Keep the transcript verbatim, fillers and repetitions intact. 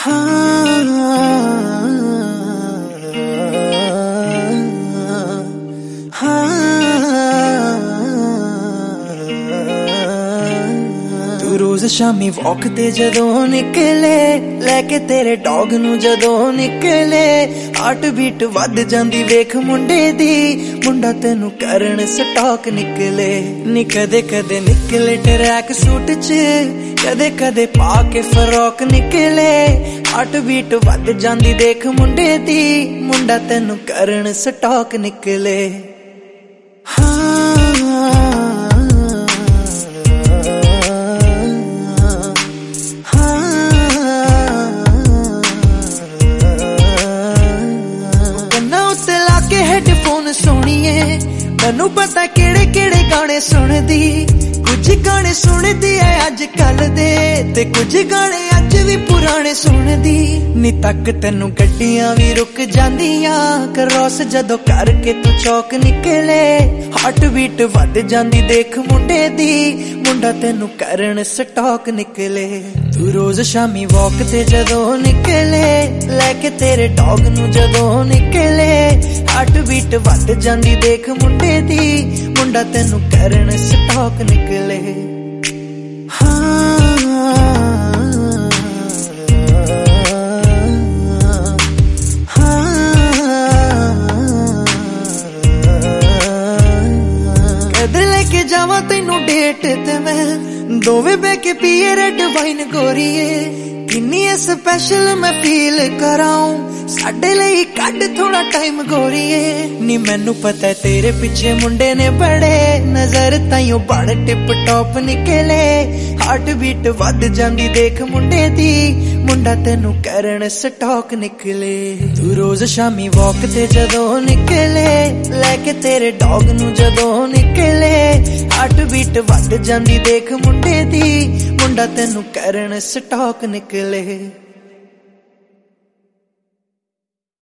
तू रोज शामी वॉक ते जदों निकले लैके तेरे डॉग नू जदों निकले हार्ट बीट वध जांदी वेख मुंडे दी मुंडा तेनू करन स्टॉक निकले नी कदे कदे निकले ट्रैक सूट च कदे कदे पाके फरॉक निकले हार्ट बीट वध जांदी देख मुंडे दी मुंडा तेनू करन स्टॉक निकले। हेडफोन सुनिए मैनू पता केड़े केड़े गाने सुनदी कुछ गाने सुनदी है अज कल दे ते कुछ गाने अज भी पुराने सुनदी नी तक तेनू गड्डियां भी रुक जांदियां क्रॉस जदों करके तू चौक निकले हार्ट बीट वध जांदी देख मुंडे दी मुंडा तेनू करन स्टॉक निकले। तू रोज शामी वॉक ते जदों निकले लैके तेरे डॉग नू जदों निकले हार्ट बीट वध जांदी देख मुंडे दी मुंडा तेनू करन स्टॉक निकले। लेके जावा तेनू डेट ते मैं दोवे बह के पिए रेड वाइन गोरीए किन्नी स्पेशल मैं फील कराऊं साडे लई कड थोड़ा टाइम गोरीए नी मैनू पता है तेरे पीछे मुंडे ने बड़े नजर ताइयों बड़ टिप टॉप निकले हार्ट बीट वध जांदी देख मुंडे दी मुंडा तेनू करन स्टॉक निकले। तू रोज शामी वॉक ते जदों निकले लैके तेरे डॉग नू जदों निकले हार्ट बीट वध जांदी देख मुंडे दी मुंडा तेनू करन स्टॉक निकले।